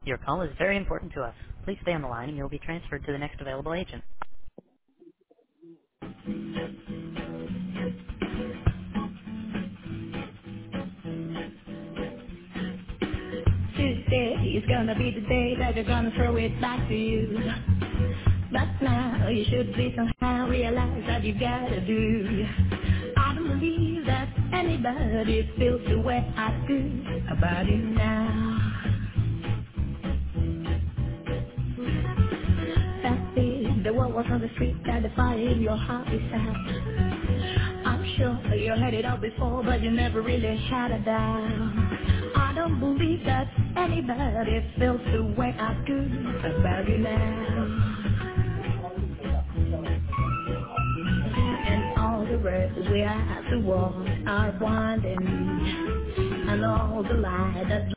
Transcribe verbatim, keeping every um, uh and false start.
Your call is very important to us. Please stay on the line and you'll be transferred to the next available agent. Tuesday is gonna be the day that you're gonna throw it back to you. But now you should be somehow realize that you gotta do. I don't believe that anybody feels the way I do about it now. That is the world was on the street that the fire in your heart is out. I'm sure you had it all before, but you never really had a doubt. I don't believe that anybody feels the way I do about you now. And all the roads we have to walk are winding, and all the light that